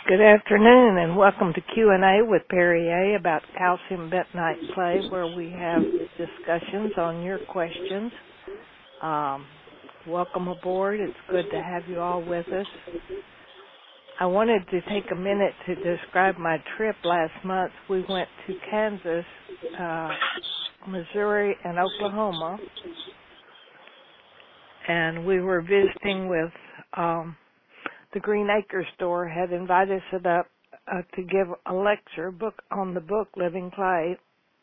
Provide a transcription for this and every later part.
Good afternoon, and welcome to Q&A with Perry A. about calcium bentonite clay, where we have discussions on your questions. Welcome aboard. It's good to have you all with us. I wanted to take a minute to describe my trip last month. We went to Kansas, Missouri, and Oklahoma, and we were visiting with the Green Acres store had invited us up to give a lecture on the book Living Clay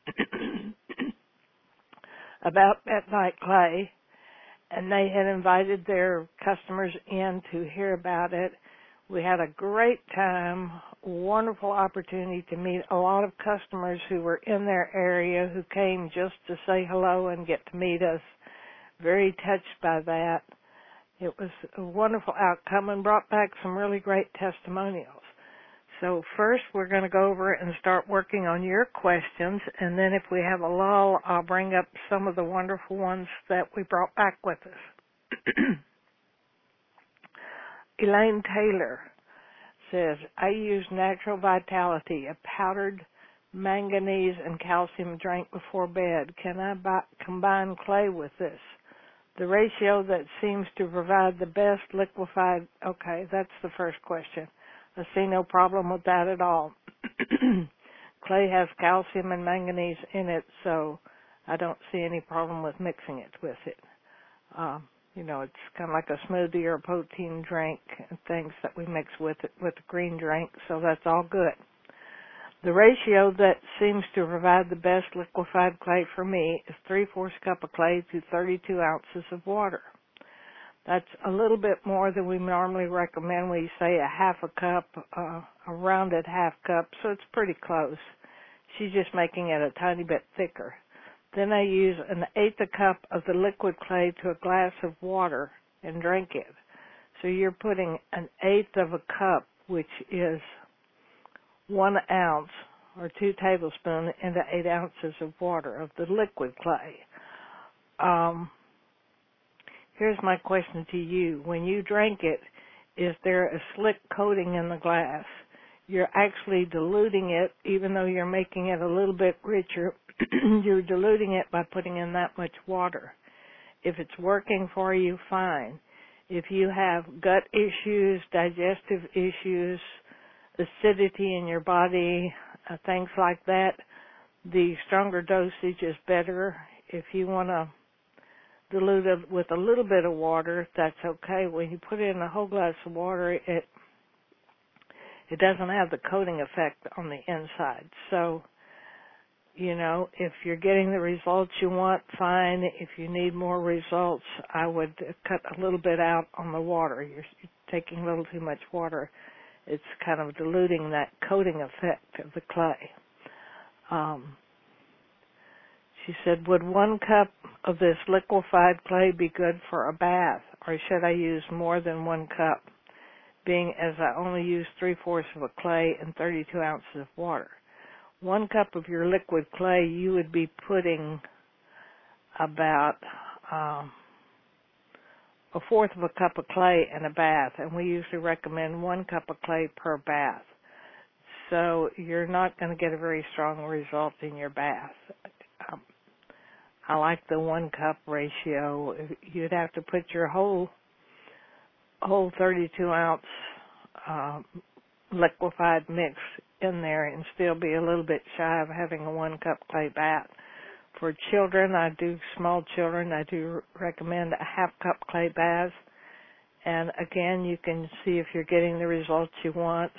about bentonite clay, and they had invited their customers in to hear about it. We had a great time, wonderful opportunity to meet a lot of customers who were in their area who came just to say hello and get to meet us. Very touched by that. It was a wonderful outcome and brought back some really great testimonials. So first we're going to go over and start working on your questions, and then if we have a lull, I'll bring up some of the wonderful ones that we brought back with us. Elaine Taylor says, I use Natural Vitality, a powdered manganese and calcium drink before bed. Can I combine clay with this? The ratio that seems to provide the best liquefied, okay, that's the first question. I see no problem with that at all. Clay has calcium and manganese in it, so I don't see any problem with mixing it with it. It's kind of like a smoothie or a protein drink and things that we mix with it with a green drink, so that's all good. The ratio that seems to provide the best liquefied clay for me is 3/4 cup of clay to 32 ounces of water. That's a little bit more than we normally recommend. We say a half a cup, a rounded half cup, so it's pretty close. She's just making it a tiny bit thicker. Then I use 1/8 a cup of the liquid clay to a glass of water and drink it. So you're putting 1/8 of a cup, which is 1 ounce or 2 tablespoons into 8 ounces of water of the liquid clay. Here's my question to you. When you drink it, is there a slick coating in the glass? You're actually diluting it, even though you're making it a little bit richer. You're diluting it by putting in that much water. If it's working for you, fine. If you have gut issues, digestive issues, acidity in your body, things like that, the stronger dosage is better. If you want to dilute it with a little bit of water, that's okay. When you put in a whole glass of water, it doesn't have the coating effect on the inside. So, if you're getting the results you want, fine. If you need more results, I would cut a little bit out on the water. You're taking a little too much water. It's kind of diluting that coating effect of the clay. She said, would 1 cup of this liquefied clay be good for a bath, or should I use more than 1 cup, being as I only use 3/4 of a clay and 32 ounces of water? 1 cup of your liquid clay, you would be putting about 1/4 of a cup of clay in a bath, and we usually recommend 1 cup of clay per bath. So you're not going to get a very strong result in your bath. I like the 1 cup ratio. You'd have to put your whole 32 ounce liquefied mix in there and still be a little bit shy of having a 1 cup clay bath. For children, small children, I do recommend a 1/2 cup clay bath. And again, you can see if you're getting the results you want.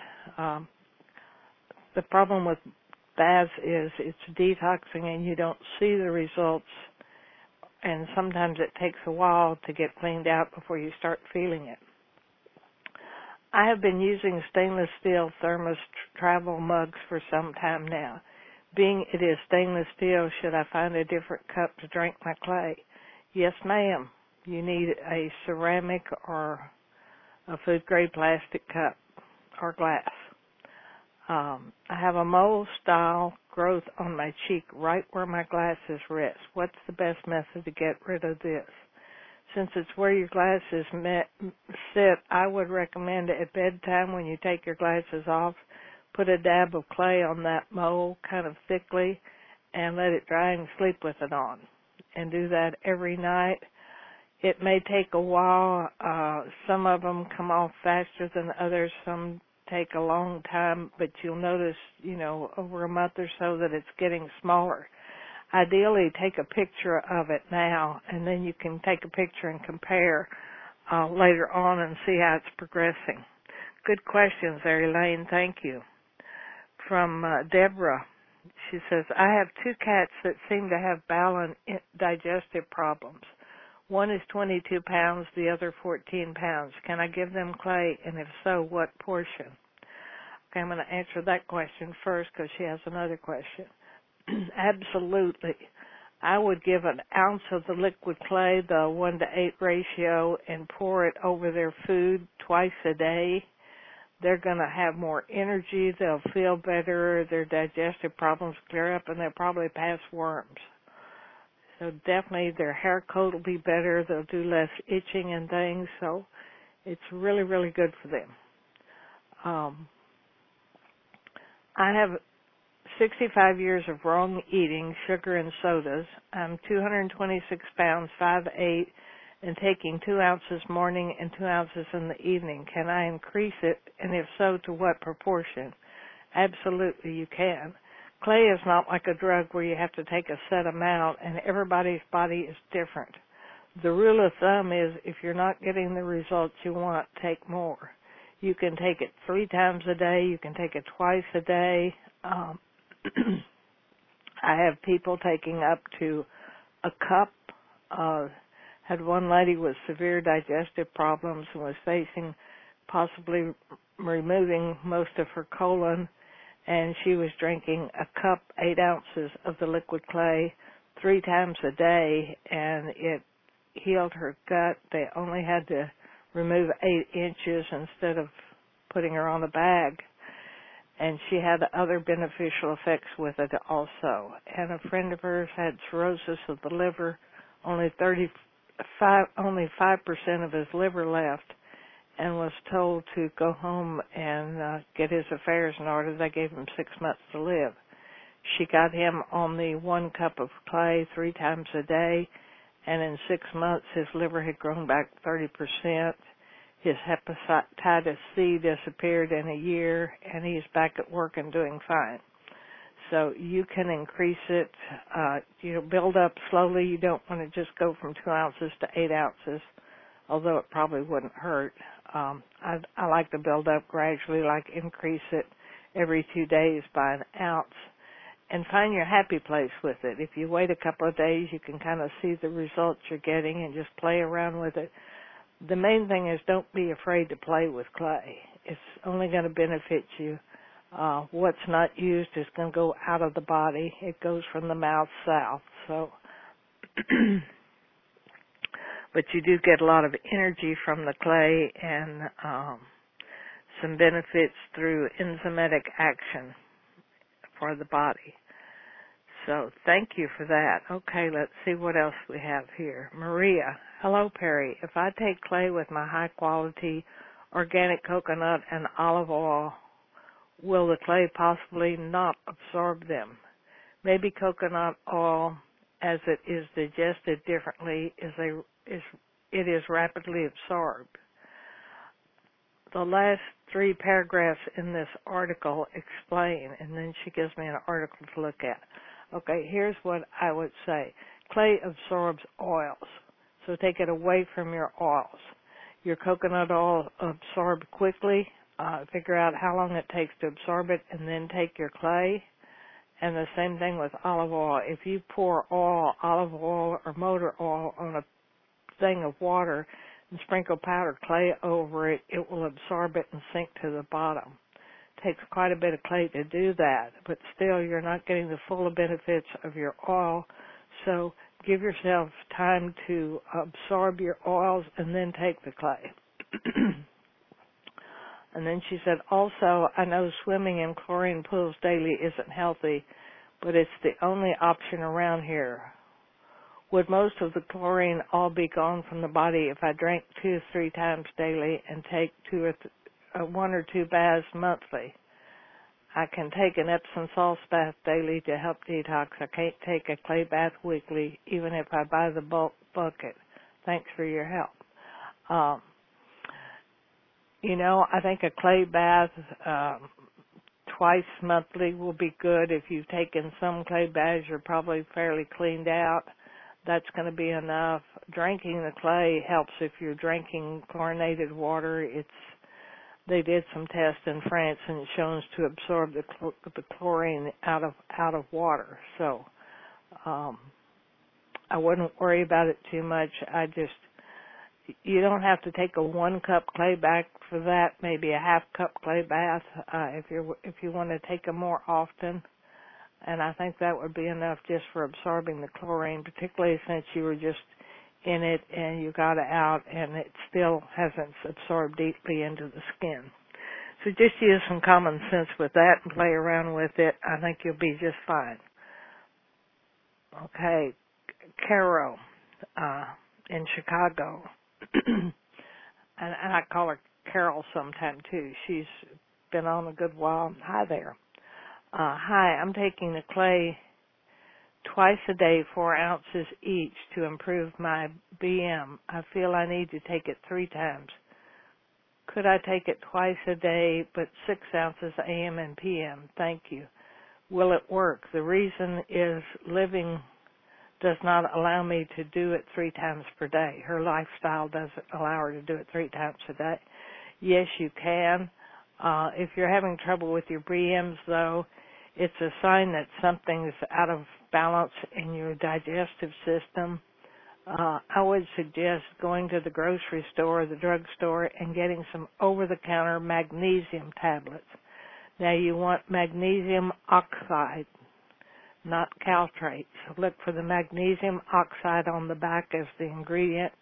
The problem with baths is it's detoxing and you don't see the results. And sometimes it takes a while to get cleaned out before you start feeling it. I have been using stainless steel thermos travel mugs for some time now. Being it is stainless steel, should I find a different cup to drink my clay? Yes, ma'am. You need a ceramic or a food-grade plastic cup or glass. I have a mole-style growth on my cheek right where my glasses rest. What's the best method to get rid of this? Since it's where your glasses sit, I would recommend at bedtime when you take your glasses off, put a dab of clay on that mold kind of thickly and let it dry and sleep with it on. And do that every night. It may take a while. Some of them come off faster than others. Some take a long time, but you'll notice, over a month or so that it's getting smaller. Ideally, take a picture of it now, and then you can take a picture and compare later on and see how it's progressing. Good questions there, Elaine. Thank you. From Deborah, she says, I have 2 cats that seem to have bowel and digestive problems. One is 22 pounds, the other 14 pounds. Can I give them clay, and if so, what portion? Okay, I'm going to answer that question first because she has another question. Absolutely. I would give an ounce of the liquid clay, the 1:8 ratio, and pour it over their food twice a day. They're going to have more energy, they'll feel better, their digestive problems clear up, and they'll probably pass worms. So definitely their hair coat will be better, they'll do less itching and things, so it's really, really good for them. I have 65 years of wrong eating, sugar and sodas. I'm 226 pounds, 5'8", and taking 2 ounces morning and 2 ounces in the evening. Can I increase it, and if so, to what proportion? Absolutely, you can. Clay is not like a drug where you have to take a set amount, and everybody's body is different. The rule of thumb is if you're not getting the results you want, take more. You can take it 3 times a day. You can take it twice a day. I have people taking up to a cup. Had one lady with severe digestive problems and was facing possibly removing most of her colon, and she was drinking a cup, 8 ounces of the liquid clay 3 times a day, and it healed her gut. They only had to remove 8 inches instead of putting her on a bag. And she had other beneficial effects with it also. And a friend of hers had cirrhosis of the liver, only 5% of his liver left, and was told to go home and get his affairs in order. They gave him 6 months to live. She got him on the 1 cup of clay 3 times a day, and in 6 months his liver had grown back 30%. His hepatitis C disappeared in a year, and he's back at work and doing fine. So you can increase it, build up slowly. You don't want to just go from 2 ounces to 8 ounces, although it probably wouldn't hurt. I like to build up gradually, like increase it every 2 days by an ounce, and find your happy place with it. If you wait a couple of days, you can kind of see the results you're getting and just play around with it. The main thing is don't be afraid to play with clay. It's only going to benefit you. What's not used is going to go out of the body. It goes from the mouth south. So, but you do get a lot of energy from the clay and some benefits through enzymatic action for the body. So thank you for that. Okay, let's see what else we have here. Maria, hello, Perry. If I take clay with my high-quality organic coconut and olive oil, will the clay possibly not absorb them? Maybe coconut oil, as it is digested differently, it is rapidly absorbed. The last 3 paragraphs in this article explain, and then she gives me an article to look at. Okay, here's what I would say. Clay absorbs oils, so take it away from your oils. Your coconut oil absorbed quickly. Figure out how long it takes to absorb it, and then take your clay. And the same thing with olive oil. If you pour olive oil or motor oil on a thing of water and sprinkle powdered clay over it, it will absorb it and sink to the bottom. Takes quite a bit of clay to do that, but still you're not getting the full benefits of your oil, so give yourself time to absorb your oils and then take the clay. And then she said, also, I know swimming in chlorine pools daily isn't healthy, but it's the only option around here. Would most of the chlorine all be gone from the body if I drank 2 or 3 times daily and take 1 or 2 baths monthly? I can take an Epsom salt bath daily to help detox. I can't take a clay bath weekly, even if I buy the bulk bucket. Thanks for your help. I think a clay bath twice monthly will be good. If you've taken some clay baths, you're probably fairly cleaned out. That's going to be enough. Drinking the clay helps if you're drinking chlorinated water. They did some tests in France and it shows to absorb the chlorine out of water. So I wouldn't worry about it too much. You don't have to take a 1 cup clay bath for that, maybe a half cup clay bath if you want to take them more often. And I think that would be enough just for absorbing the chlorine, particularly since you were just in it and you got it out and it still hasn't absorbed deeply into the skin. So just use some common sense with that and play around with it. I think you'll be just fine. Okay, Carol in Chicago. and I call her Carol sometime too. She's been on a good while. Hi there. Hi, I'm taking the clay twice a day, 4 ounces each, to improve my BM. I feel I need to take it 3 times. Could I take it twice a day, but 6 ounces AM and PM? Thank you. Will it work? The reason is living does not allow me to do it 3 times per day. Her lifestyle doesn't allow her to do it 3 times a day. Yes, you can. If you're having trouble with your BMs, though, it's a sign that something's out of balance in your digestive system. I would suggest going to the grocery store or the drugstore and getting some over-the-counter magnesium tablets. Now, you want magnesium oxide, not caltrate. So look for the magnesium oxide on the back as the ingredient.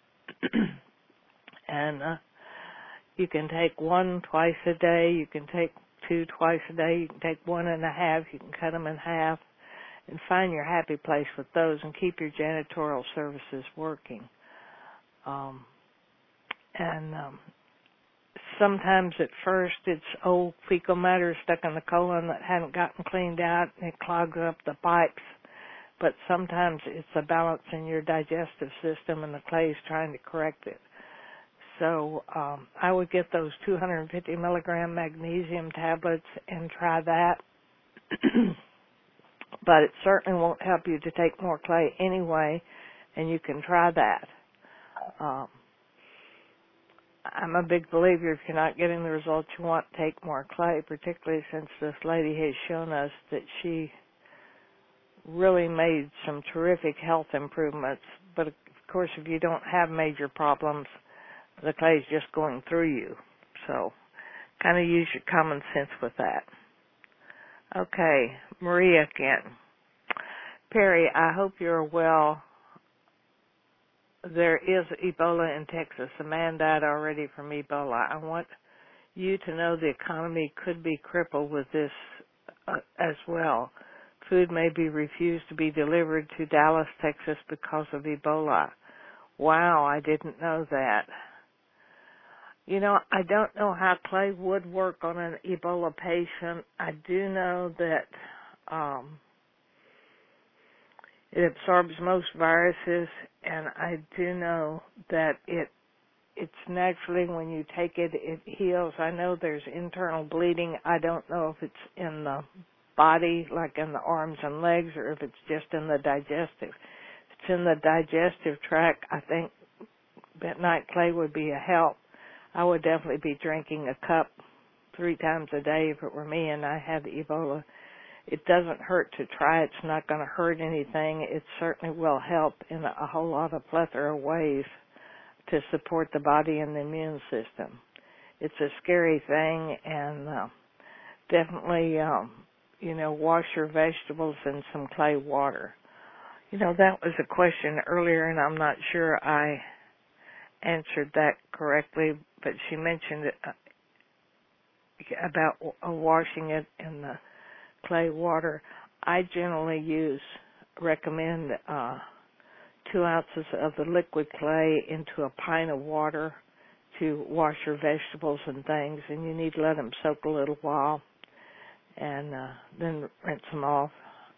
And you can take 1 twice a day. You can take 2 twice a day. You can take 1.5. You can cut them in half. And find your happy place with those and keep your janitorial services working. Sometimes at first it's old fecal matter stuck in the colon that hadn't gotten cleaned out and it clogs up the pipes. But sometimes it's a balance in your digestive system and the clay is trying to correct it. So I would get those 250 milligram magnesium tablets and try that. But it certainly won't help you to take more clay anyway, and you can try that. I'm a big believer if you're not getting the results you want, take more clay, particularly since this lady has shown us that she really made some terrific health improvements. But, of course, if you don't have major problems, the clay is just going through you. So kind of use your common sense with that. Okay, Maria again. Perry, I hope you're well. There is Ebola in Texas. A man died already from Ebola. I want you to know the economy could be crippled with this as well. Food may be refused to be delivered to Dallas, Texas because of Ebola. Wow, I didn't know that. I don't know how clay would work on an Ebola patient. I do know that it absorbs most viruses, and I do know that it's naturally when you take it, it heals. I know there's internal bleeding. I don't know if it's in the body, like in the arms and legs, or if it's just in the digestive. If it's in the digestive tract, I think bentonite clay would be a help. I would definitely be drinking a cup 3 times a day if it were me and I had Ebola. It doesn't hurt to try. It's not going to hurt anything. It certainly will help in a whole lot of plethora of ways to support the body and the immune system. It's a scary thing, and definitely, wash your vegetables in some clay water. That was a question earlier, and I'm not sure I answered that correctly, but she mentioned it, about washing it in the clay water. I generally recommend 2 ounces of the liquid clay into a pint of water to wash your vegetables and things, and you need to let them soak a little while, and then rinse them off,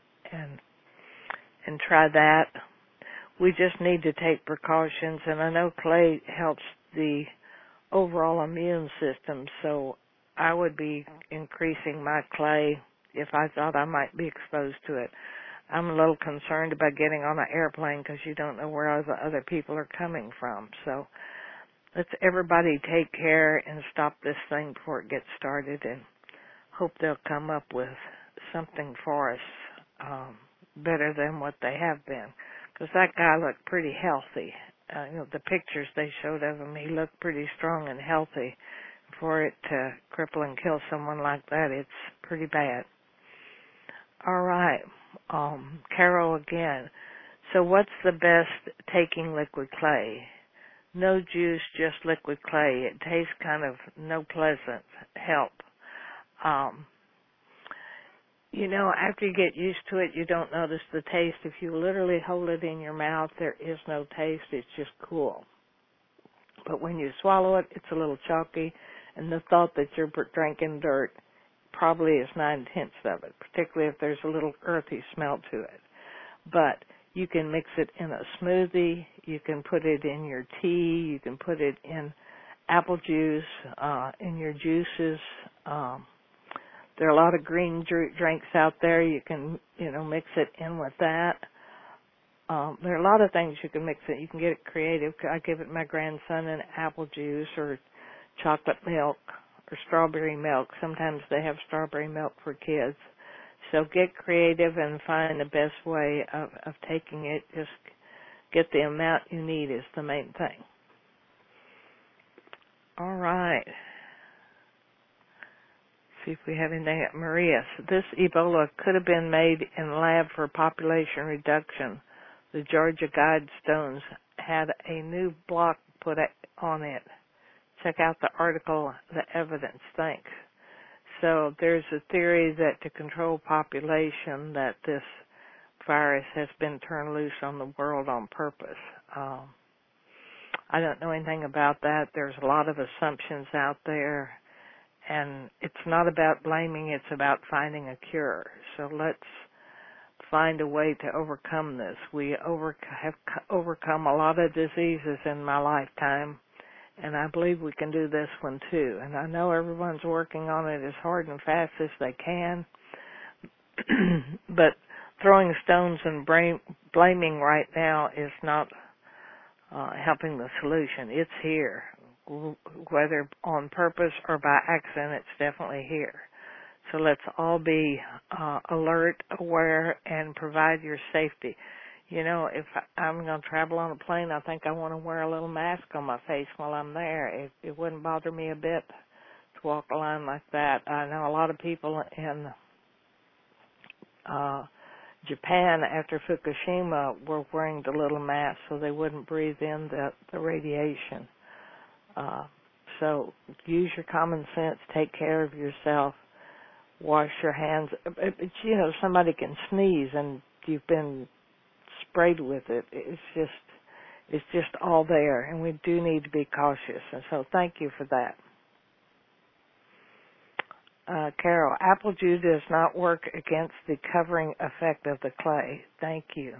and try that. We just need to take precautions, and I know clay helps the overall immune system, so I would be increasing my clay if I thought I might be exposed to it. I'm a little concerned about getting on an airplane because you don't know where other people are coming from. So let's everybody take care and stop this thing before it gets started, and hope they'll come up with something for us better than what they have been. Because that guy looked pretty healthy. The pictures they showed of him, he looked pretty strong and healthy. For it to cripple and kill someone like that, it's pretty bad. All right, Carol again. So what's the best taking liquid clay? No juice, just liquid clay. It tastes kind of no pleasant help. After you get used to it, you don't notice the taste. If you literally hold it in your mouth, there is no taste. It's just cool. But when you swallow it, it's a little chalky, and the thought that you're drinking dirt probably is 9/10 of it, particularly if there's a little earthy smell to it. But you can mix it in a smoothie. You can put it in your tea. You can put it in apple juice, in your juices. There are a lot of green drinks out there. You can, mix it in with that. There are a lot of things you can mix it. You can get it creative. I give it my grandson an apple juice or chocolate milk or strawberry milk. Sometimes they have strawberry milk for kids. So get creative and find the best way of taking it. Just get the amount you need is the main thing. All right. See if we have anything. Maria, this Ebola could have been made in a lab for population reduction. The Georgia Guidestones had a new block put on it. Check out the article, The Evidence. Thanks. So there's a theory that to control population that this virus has been turned loose on the world on purpose. I don't know anything about that. There's a lot of assumptions out there. And it's not about blaming, it's about finding a cure. So let's find a way to overcome this. We have overcome a lot of diseases in my lifetime, and I believe we can do this one too. And I know everyone's working on it as hard and fast as they can, but throwing stones and blaming right now is not helping the solution. It's here. Whether on purpose or by accident, it's definitely here. So let's all be alert, aware, and provide your safety. If I'm going to travel on a plane, I think I want to wear a little mask on my face while I'm there. It wouldn't bother me a bit to walk a line like that. I know a lot of people in Japan after Fukushima were wearing the little mask so they wouldn't breathe in the radiation. So use your common sense, take care of yourself, wash your hands. Somebody can sneeze and you've been sprayed with it. It's just all there, and we do need to be cautious. And so thank you for that. Carol, apple juice does not work against the covering effect of the clay. Thank you.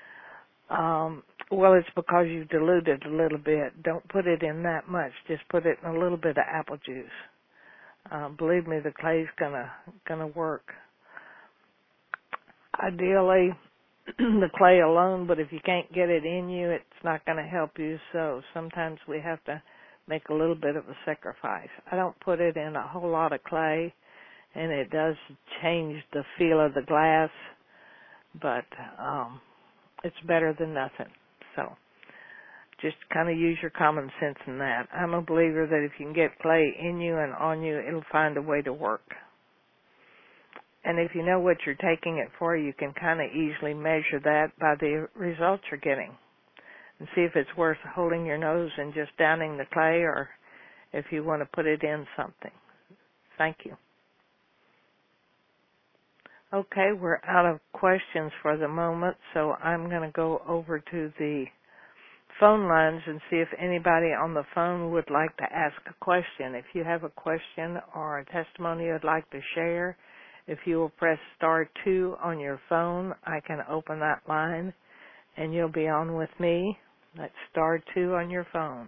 Well, it's because you diluted a little bit. Don't put it in that much. Just put it in a little bit of apple juice. Believe me, the clay's gonna work. Ideally, the clay alone, but if you can't get it in you, it's not going to help you. So sometimes we have to make a little bit of a sacrifice. I don't put it in a whole lot of clay, and it does change the feel of the glass, but it's better than nothing. So just kind of use your common sense in that. I'm a believer that if you can get clay in you and on you, it'll find a way to work. And if you know what you're taking it for, you can kind of easily measure that by the results you're getting and see if it's worth holding your nose and just downing the clay or if you want to put it in something. Thank you. Okay, we're out of questions for the moment, so I'm going to go over to the phone lines and see if anybody on the phone would like to ask a question. If you have a question or a testimony you'd like to share, if you will press star 2 on your phone, I can open that line and you'll be on with me. That's star 2 on your phone.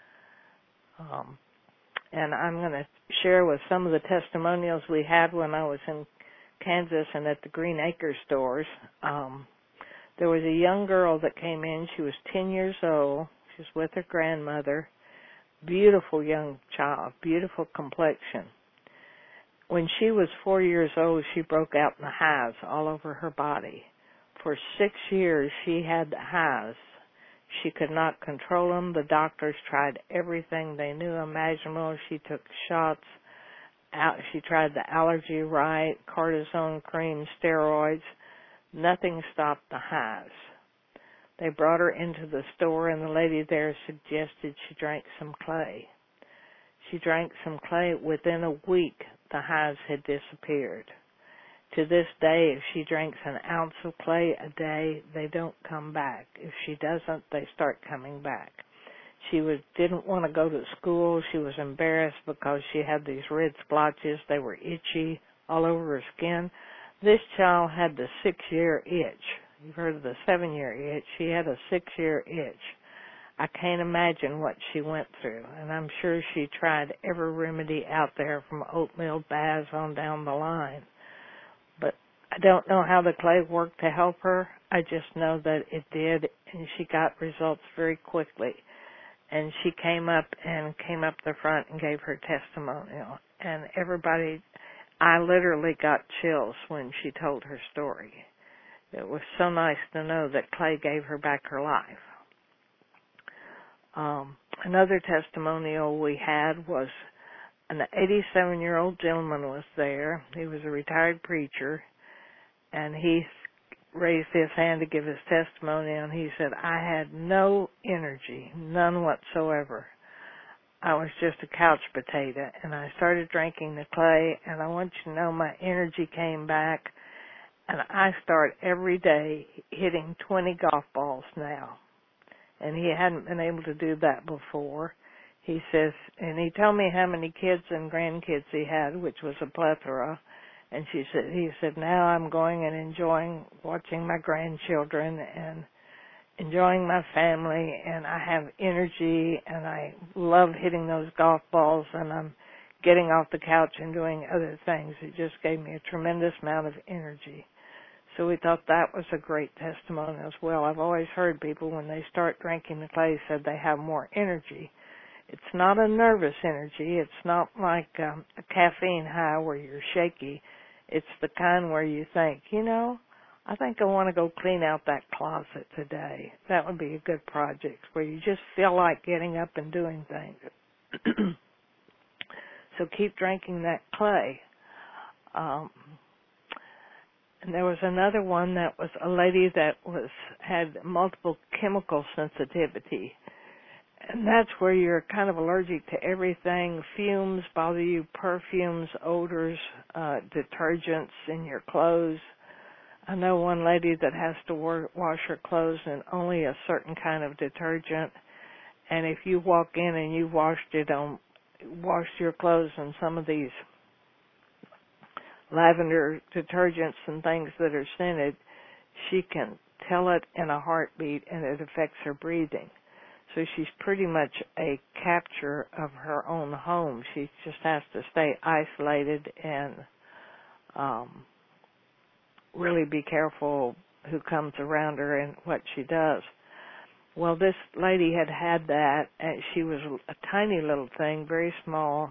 And I'm going to share with some of the testimonials we had when I was in Kansas and at the Green Acres stores. There was a young girl that came in. She was 10 years old. She was with her grandmother. Beautiful young child, beautiful complexion. When she was 4 years old, she broke out in the hives all over her body. For 6 years, she had the hives. She could not control them. The doctors tried everything they knew imaginable. She took shots. She tried the allergy right, cortisone cream, steroids. Nothing stopped the hives. They brought her into the store, and the lady there suggested she drank some clay. She drank some clay. Within a week, the hives had disappeared. To this day, if she drinks an ounce of clay a day, they don't come back. If she doesn't, they start coming back. She didn't want to go to school. She was embarrassed because she had these red splotches. They were itchy all over her skin. This child had the 6-year itch. You've heard of the 7-year itch. She had a 6-year itch. I can't imagine what she went through, and I'm sure she tried every remedy out there from oatmeal baths on down the line. But I don't know how the clay worked to help her. I just know that it did, and she got results very quickly. And she came up the front and gave her testimonial. And everybody, I literally got chills when she told her story. It was so nice to know that clay gave her back her life. Another testimonial we had was an 87-year-old gentleman was there. He was a retired preacher, and he raised his hand to give his testimony, and he said, I had no energy, none whatsoever. I was just a couch potato, and I started drinking the clay, and I want you to know my energy came back, and I start every day hitting 20 golf balls now. And he hadn't been able to do that before. He says, and he told me how many kids and grandkids he had, which was a plethora. And he said, now I'm going and enjoying watching my grandchildren and enjoying my family, and I have energy, and I love hitting those golf balls, and I'm getting off the couch and doing other things. It just gave me a tremendous amount of energy. So we thought that was a great testimony as well. I've always heard people when they start drinking the clay said they have more energy. It's not a nervous energy. It's not like a caffeine high where you're shaky. It's the kind where you think, I think I want to go clean out that closet today. That would be a good project where you just feel like getting up and doing things. So keep drinking that clay. And there was another one that was a lady that had multiple chemical sensitivity. And that's where you're kind of allergic to everything. Fumes bother you, perfumes, odors, detergents in your clothes. I know one lady that has to wash her clothes in only a certain kind of detergent. And if you walk in and you washed your clothes in some of these lavender detergents and things that are scented, she can tell it in a heartbeat, and it affects her breathing. So she's pretty much a capture of her own home. She just has to stay isolated and really be careful who comes around her and what she does. Well, this lady had that, and she was a tiny little thing, very small,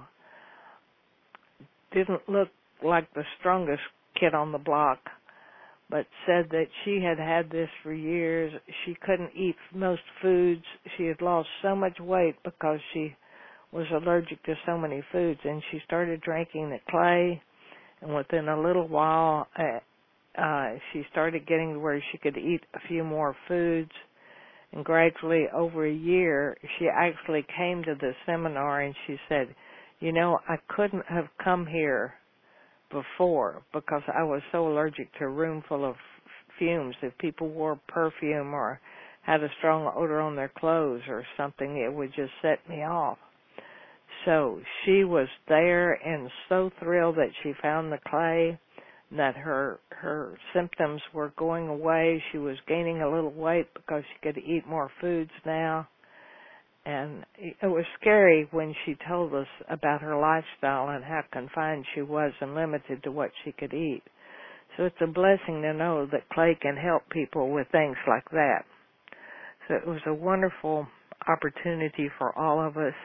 didn't look like the strongest kid on the block, but said that she had this for years. She couldn't eat most foods. She had lost so much weight because she was allergic to so many foods, and she started drinking the clay, and within a little while she started getting to where she could eat a few more foods, and gradually over a year she actually came to the seminar, and she said, I couldn't have come here before because I was so allergic to a room full of fumes. If people wore perfume or had a strong odor on their clothes or something, it would just set me off. So she was there and so thrilled that she found the clay, that her symptoms were going away. She was gaining a little weight because she could eat more foods now. And it was scary when she told us about her lifestyle and how confined she was and limited to what she could eat. So it's a blessing to know that clay can help people with things like that. So it was a wonderful opportunity for all of us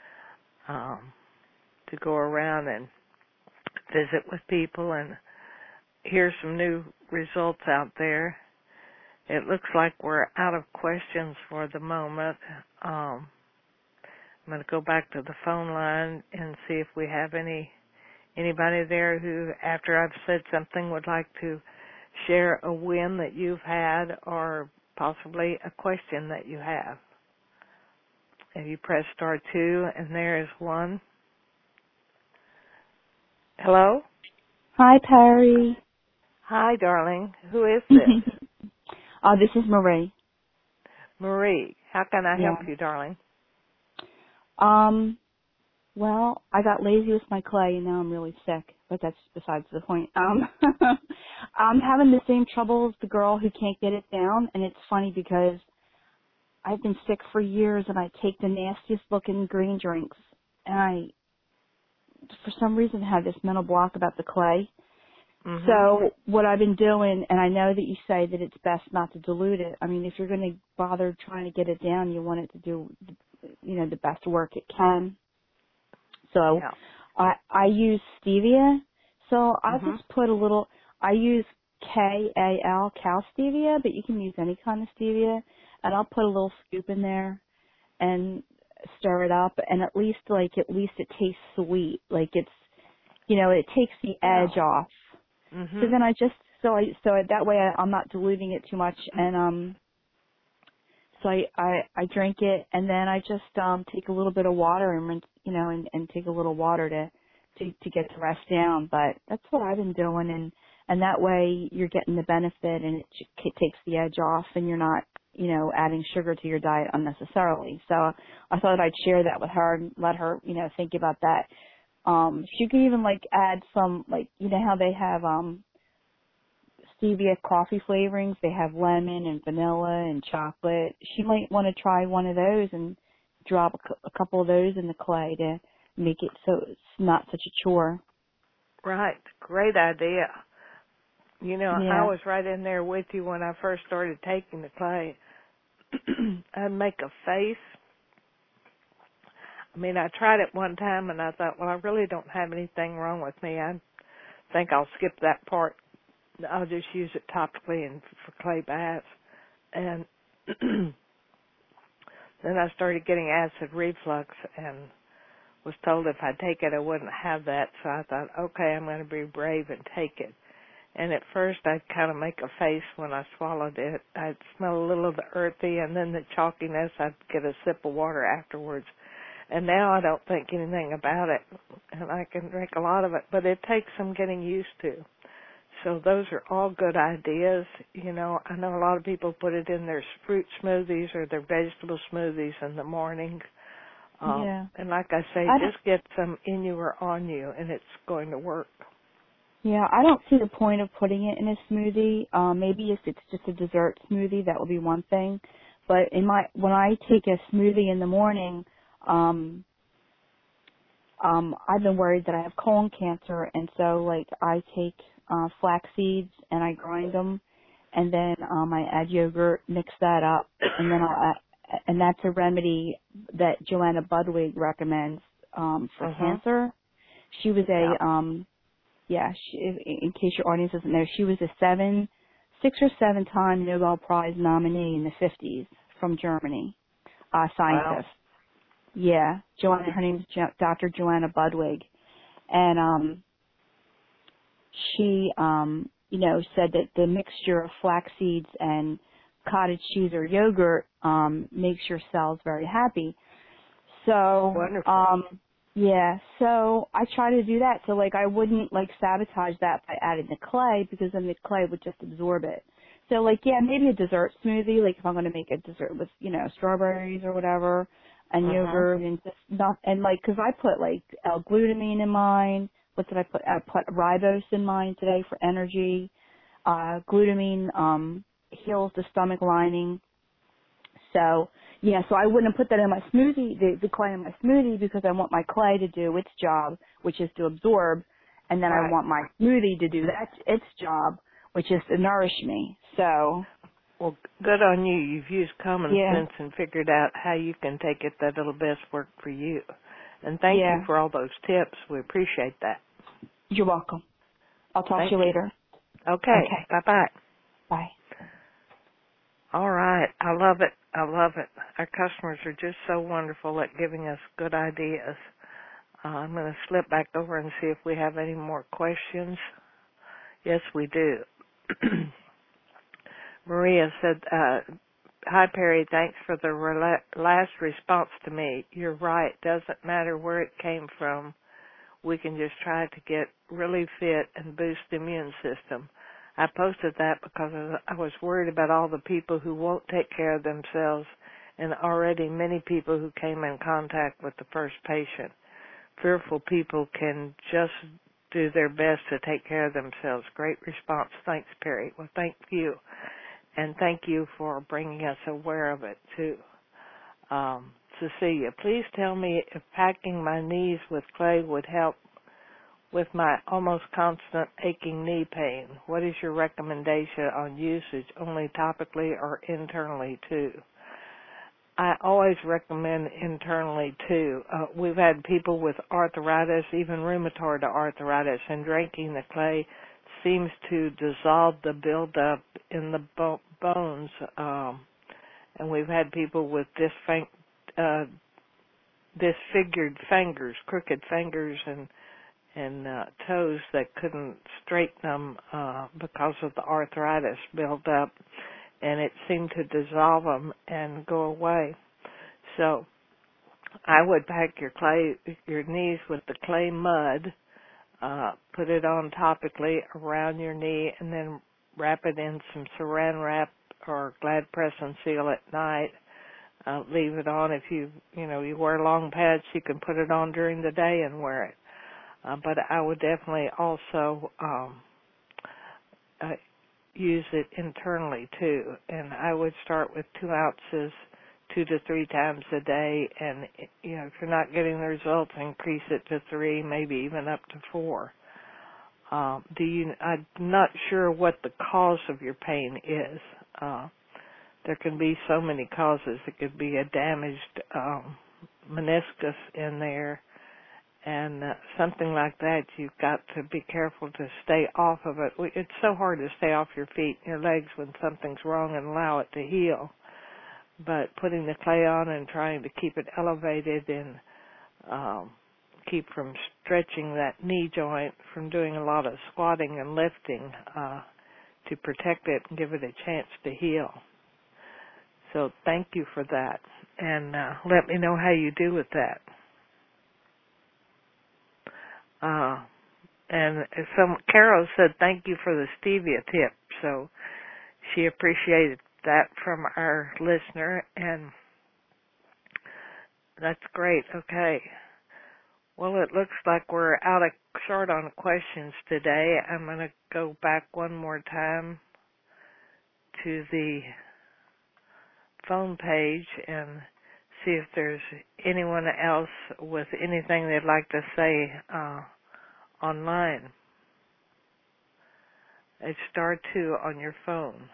to go around and visit with people and hear some new results out there. It looks like we're out of questions for the moment. I'm going to go back to the phone line and see if we have anybody there who, after I've said something, would like to share a win that you've had or possibly a question that you have. If you press star 2, and there is one. Hello? Hi, Perry. Hi, darling. Who is this? This is Marie. Marie. How can I help Yeah. you, darling? Well, I got lazy with my clay and now I'm really sick, but that's besides the point. I'm having the same trouble as the girl who can't get it down, and it's funny because I've been sick for years and I take the nastiest looking green drinks, and I, for some reason, have this mental block about the clay. Mm-hmm. So what I've been doing, and I know that you say that it's best not to dilute it. I mean, if you're going to bother trying to get it down, you want it to do, the best work it can. So Yeah. I use stevia. So I Mm-hmm. just put I use KAL, Cal stevia, but you can use any kind of stevia. And I'll put a little scoop in there and stir it up, and at least it tastes sweet. Like it takes the Yeah. edge off. So Mm-hmm. then that way I'm not diluting it too much, and so I drink it, and then I just take a little bit of water and rinse, and take a little water to get the rest down. But that's what I've been doing, and that way you're getting the benefit, and it takes the edge off, and you're not adding sugar to your diet unnecessarily. So I thought I'd share that with her and let her think about that. She could even add some, how they have stevia coffee flavorings. They have lemon and vanilla and chocolate. She might want to try one of those and drop a couple of those in the clay to make it so it's not such a chore. Right. Great idea. I Yeah. was right in there with you when I first started taking the clay. I'd make a face. I mean, I tried it one time and I thought, well, I really don't have anything wrong with me. I think I'll skip that part. I'll just use it topically and for clay baths. And then I started getting acid reflux and was told if I take it I wouldn't have that. So I thought, okay, I'm going to be brave and take it. And at first I'd kind of make a face when I swallowed it. I'd smell a little of the earthy and then the chalkiness. I'd get a sip of water afterwards. And now I don't think anything about it. And I can drink a lot of it, but it takes some getting used to. So those are all good ideas. I know a lot of people put it in their fruit smoothies or their vegetable smoothies in the morning. Yeah. And like I say, I don't, just get some in you or on you, and it's going to work. yeah, I don't see the point of putting it in a smoothie. Maybe if it's just a dessert smoothie, that would be one thing. But when I take a smoothie in the morning, I've been worried that I have colon cancer, and so I take flax seeds and I grind them, and then I add yogurt, mix that up, and then and that's a remedy that Joanna Budwig recommends for Uh-huh. cancer. She was Yeah. in case your audience doesn't know, she was a 6 or 7 time Nobel Prize nominee in the 50s from Germany, Wow. scientist. Yeah, her name's Dr. Joanna Budwig, and she said that the mixture of flax seeds and cottage cheese or yogurt makes your cells very happy. So Wonderful. Yeah, so I try to do that so like I wouldn't like sabotage that by adding the clay because then the clay would just absorb it. So like yeah, maybe a dessert smoothie, like if I'm gonna make a dessert with, you know, strawberries or whatever and Mhm. yogurt and just not, and like, cause I put like L-glutamine in mine. What did I put? I put ribose in mine today for energy. Glutamine, heals the stomach lining. So yeah, so I wouldn't put that in my smoothie, the clay in my smoothie, because I want my clay to do its job, which is to absorb, and then I Right. want my smoothie to do its job, which is to nourish me. So Well, good on you. You've used common yeah, sense and figured out how you can take it that it'll best work for you. And thank you yeah, for all those tips. We appreciate that. you're welcome. I'll talk to Thank you you. later. Okay. Okay, Bye-bye. bye. All right. I love it. I love it. Our customers are just so wonderful at giving us good ideas. I'm going to slip back over and see if we have any more questions. Yes, we do. Maria said, hi, Perry. Thanks for the last response to me. You're right. Doesn't matter where it came from. We can just try to get really fit and boost the immune system. I posted that because I was worried about all the people who won't take care of themselves and already many people who came in contact with the first patient. Fearful people can just do their best to take care of themselves. Great response. Thanks, Perry. Well, thank you. And thank you for bringing us aware of it, too. Cecilia, please tell me if packing my knees with clay would help with my almost constant aching knee pain. What is your recommendation on usage, only topically or internally, too? I always recommend internally, too. We've had people with arthritis, even rheumatoid arthritis, and drinking the clay seems to dissolve the buildup in the bones. And we've had people with disfigured fingers, crooked fingers, and toes that couldn't straighten them because of the arthritis buildup, and it seemed to dissolve them and go away. So I would pack your knees with the clay mud, put it on topically around your knee, and then wrap it in some saran wrap or Glad Press and Seal at night. Leave it on. If you wear long pads, you can put it on during the day and wear it. But I would definitely also use it internally too. And I would start with 2 ounces 2 to 3 times a day. And, if you're not getting the results, increase it to 3, maybe even up to 4. I'm not sure what the cause of your pain is. There can be so many causes. It could be a damaged meniscus in there, and something like that. You've got to be careful to stay off of it. It's so hard to stay off your feet and your legs when something's wrong and allow it to heal. But putting the clay on and trying to keep it elevated and keep from stretching that knee joint, from doing a lot of squatting and lifting to protect it and give it a chance to heal. So thank you for that, and let me know how you do with that. And Carol said thank you for the stevia tip, so she appreciated that from our listener, and that's great. Okay. Well, it looks like we're short on questions today. I'm going to go back one more time to the phone page and see if there's anyone else with anything they'd like to say online. It's star 2 on your phone.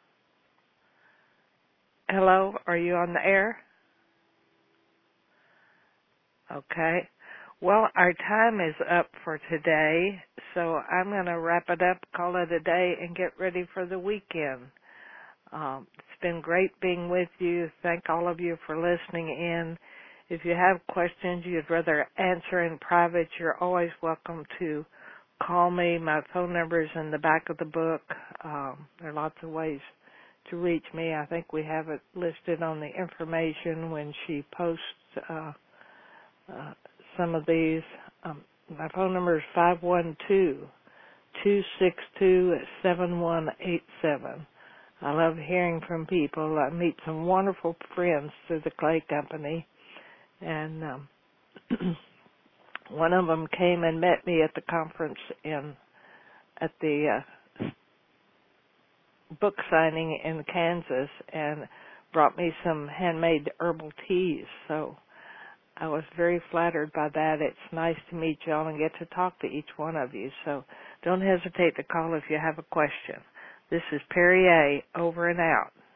Hello, are you on the air? Okay. Well, our time is up for today, so I'm going to wrap it up, call it a day, and get ready for the weekend. It's been great being with you. Thank all of you for listening in. If you have questions you'd rather answer in private, you're always welcome to call me. My phone number is in the back of the book. There are lots of ways to reach me. I think we have it listed on the information when she posts some of these. My phone number is 512-262-7187. I love hearing from people. I meet some wonderful friends through the clay company, and one of them came and met me at the conference at the book signing in Kansas and brought me some handmade herbal teas. So I was very flattered by that. It's nice to meet y'all and get to talk to each one of you. So don't hesitate to call if you have a question. This is Perry A. over and out.